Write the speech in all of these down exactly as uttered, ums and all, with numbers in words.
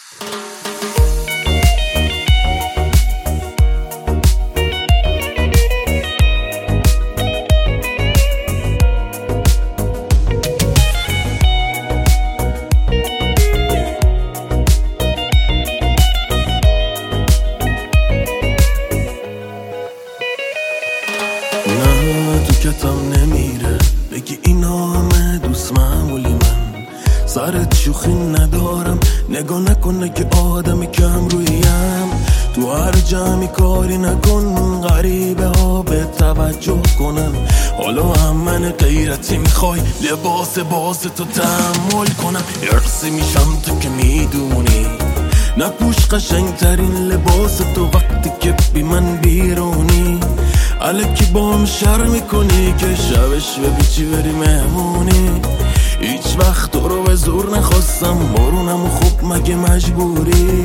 کتم نمیره بگی اینا همه دوست معمولی من سرت شوخی ندارم نگاه نکنه که آدم کم رویم تو هر جمعی کاری نکن غریبه ها به توجه کنن حالا هم من غیرتی میخوای لباس باز تو تحمل کنم ارسی میشم تو که میدونی نپوش قشنگ ترین لباس تو وقتی که بی من بیرونی الکی با هم شر میکنی که شبش به بیچی بری مهمونی هیچ وقت تو رو به زور نخواستم بارونم و خوب مگه مجبوری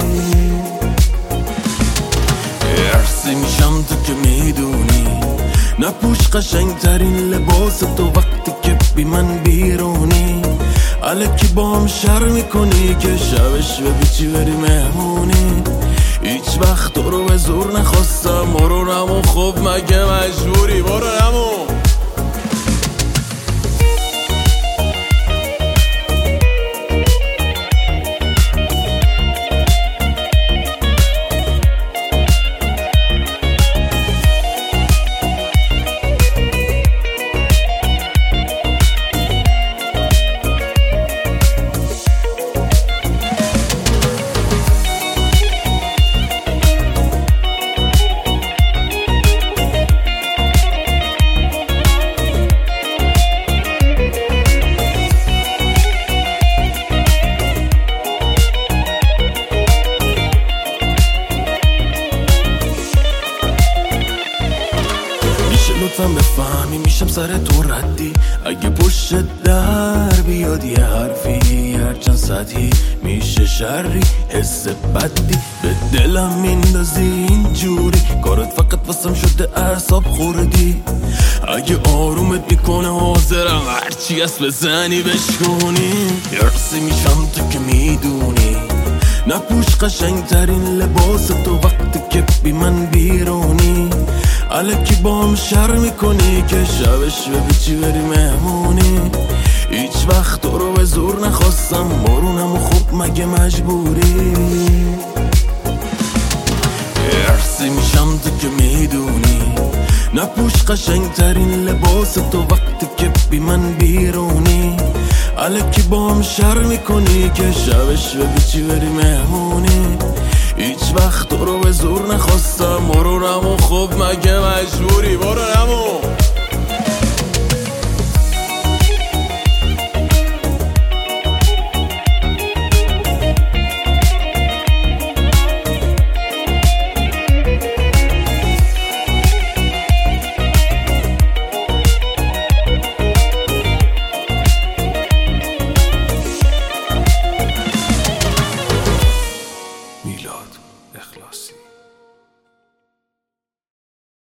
ارسی میشم تو که میدونی نپوش قشنگ ترین لباس تو وقتی که بی من بیرونی الکی با هم شر میکنی که شبش به بیچی بری مهمونی هیچ وقت تو رو به زور نخواستم برو نمون خب مگه مجبوری برو نمون لطفاً بفهمی میشم سر تو ردی اگه پشت در بیاد یه حرفی هرچند سطحی میشه شری حس بدی به دلم میندازی اینجوری کارت فقط واسم شده اعصاب خوردی اگه آرومت میکنه حاضرم هرچی هست بزنی بشکنیم یرسی میشم تو که میدونی نپوش قشنگ ترین لباس تو وقتی که بی من بیرونی الکی با هم شر میکنی که شبش به بیچی بری مهمونی هیچ وقت تو رو به زور نخواستم بارونم و خوب مگه مجبوری ارسی میشم تو که میدونی نپوش قشنگ ترین لباس تو وقتی که بی من بیرونی الکی با هم شر میکنی که شبش به بیچی بری مهمونی هیچ وقت تو رو به زور نخواستم برو نمون خب مگه مجبوری برو نمون